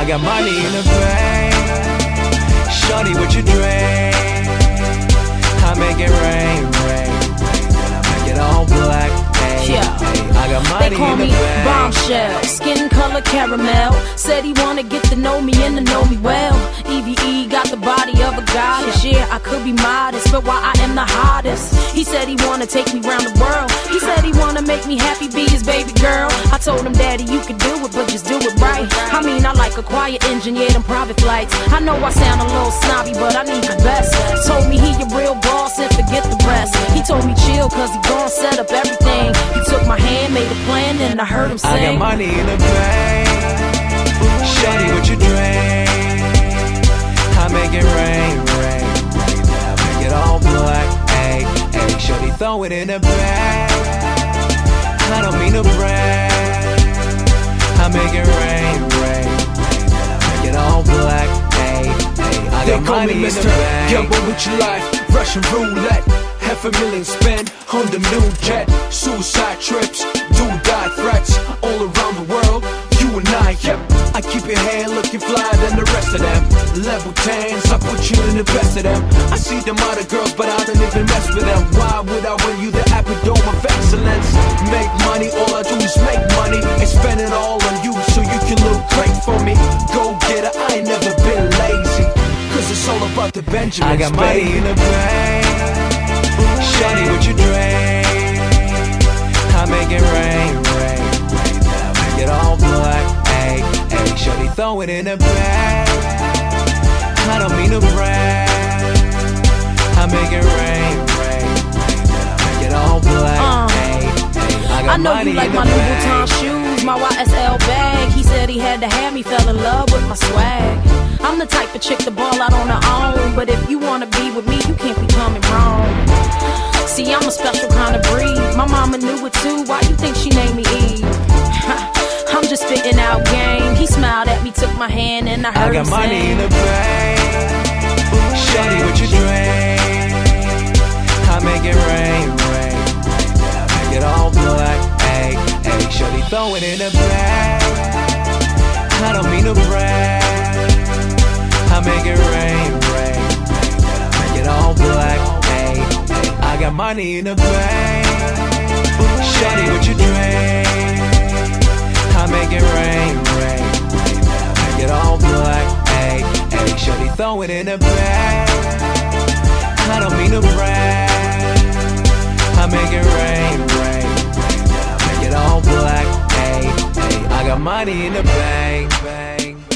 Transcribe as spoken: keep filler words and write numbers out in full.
I got money in the bank. Shorty, what you drink? I make it rain, rain, rain. Then I make it all black. Hey, yeah. Hey, I got money they call in the me bank. Bombshell, skin color caramel. Said he wanna get to know me and to know me well. E V E got the body of a goddess. Yeah, I could be modest, but why I am the hottest. He said he wanna take me round the world. He said he wanna make me happy, be his baby girl. I told him, Daddy, you can do it, but just do it right. I mean, I like a quiet engine, yeah, them private flights. I know I sound a little snobby, but I need the best. Told me he a real boss and forget the rest. He told me chill, cause he gon' set up everything. He took my hand, made a plan, and I heard him sing. I got money in the bank. Shorty, what you drink? I make it rain, rain, rain. Then I make it all black. Ay, ay, shorty, throw it in the bag. I don't mean to brag. I make it rain, rain, rain. Then I make it all black. Ay, ay, I They got call money me in Mister the bank. Gamble with your life, Russian roulette. Half a million spent on the new jet. Suicide trips, do-die threats all around the world. You and I, yep. I keep your hair looking flyer than the rest of them. Level tens, I put you in the best of them. I see them other girls, but I don't even mess with them. Why would I win you the epitome of excellence? Make money, all I do is make money and spend it all on you so you can look great for me. Go get it, I ain't never been lazy, cause it's all about the Benjamins. I got money baby. in the bank. Shorty, what you drink? I make it rain, rain, rain. Then I make it all black. Ay, ay, shorty, throw it in the bag. I don't mean to brag. I make it rain, rain, rain. Then I make it all black. Uh, ay, ay, I got I know money you like in my the Louis bag. Vuitton shoes, my Y S L bag. He said he had to have me, fell in love with my swag. I'm the type of chick to ball out on her own, but if you wanna be with me, you can't be coming wrong. See, I'm a special kind of breed. My mama knew it too. Why you think she named me Eve? I'm just spitting out game. He smiled at me, took my hand, and I heard I got him money sing. in the bank. Shorty, what you drink? I make it rain, rain, rain. Then I make it all black. Ay, ay, shorty, throw it in the bag. I don't mean to brag. I make it rain, rain, rain. Then I make it all black. Ay, ay, I got money in the bank. Shorty, what you drink? I make it rain, rain, rain. Then I make it all black. Ay, ay, shorty, throw it in the bag. I don't mean to brag. I make it rain, rain, rain. Then I make it all black. Ay, ay, I got money in the bank, bank.